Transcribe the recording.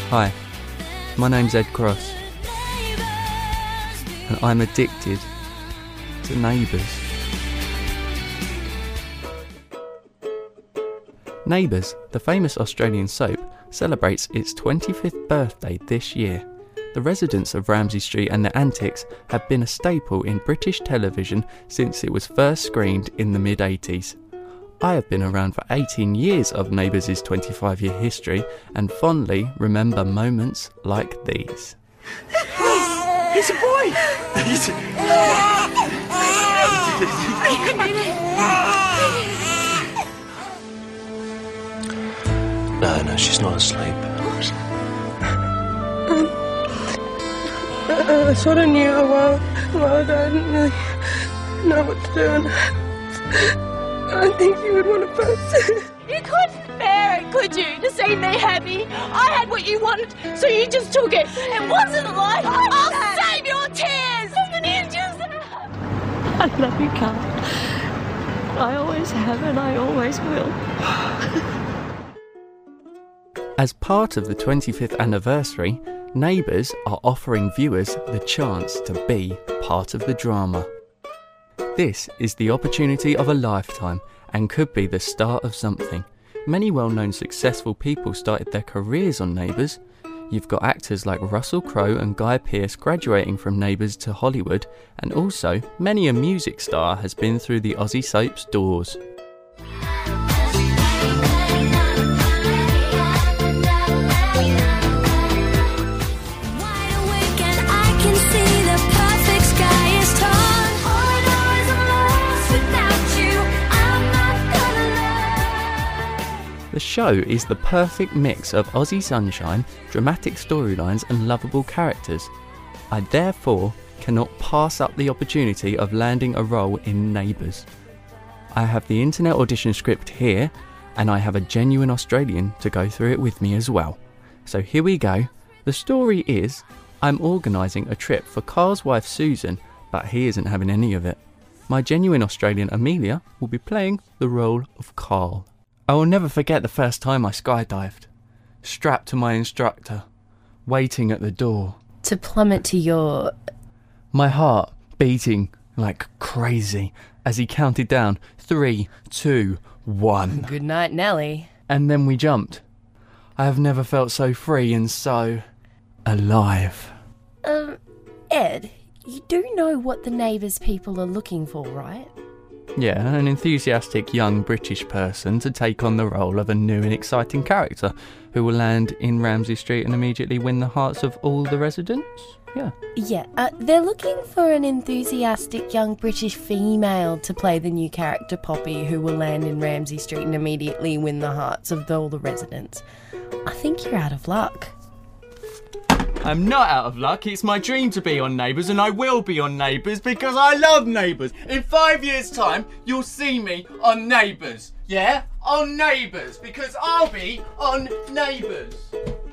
Hi, my name's Ed Cross, and I'm addicted to Neighbours. Neighbours, the famous Australian soap, celebrates its 25th birthday this year. The residents of Ramsay Street and their antics have been a staple in British television since it was first screened in the mid-80s. I have been around for 18 years of Neighbours' 25-year history and fondly remember moments like these. He's a boy! No, she's not asleep. I sort of knew a while ago. I didn't really know what to do, and I think you would want to post. You couldn't bear it, could you, to see me happy? I had what you wanted, so you just took it. It wasn't like, I'll save your tears! And it just... I love you, Carl. I always have and I always will. As part of the 25th anniversary, Neighbours are offering viewers the chance to be part of the drama. This is the opportunity of a lifetime and could be the start of something. Many well-known successful people started their careers on Neighbours. You've got actors like Russell Crowe and Guy Pearce graduating from Neighbours to Hollywood, and also many a music star has been through the Aussie soap's doors. The show is the perfect mix of Aussie sunshine, dramatic storylines and lovable characters. I therefore cannot pass up the opportunity of landing a role in Neighbours. I have the internet audition script here, and I have a genuine Australian to go through it with me as well. So here we go. The story is, I'm organising a trip for Carl's wife Susan, but he isn't having any of it. My genuine Australian Amelia will be playing the role of Carl. I will never forget the first time I skydived, strapped to my instructor, waiting at the door. To plummet to your... My heart beating like crazy as he counted down 3, 2, 1. Good night, Nelly. And then we jumped. I have never felt so free and so... alive. Ed, you do know what the Neighbours people are looking for, right? Yeah, an enthusiastic young British person to take on the role of a new and exciting character who will land in Ramsay Street and immediately win the hearts of all the residents. Yeah, they're looking for an enthusiastic young British female to play the new character Poppy, who will land in Ramsay Street and immediately win the hearts of all the residents. I think you're out of luck. I'm not out of luck. It's my dream to be on Neighbours, and I will be on Neighbours because I love Neighbours. In 5 years' time, you'll see me on Neighbours. Yeah? On Neighbours, because I'll be on Neighbours.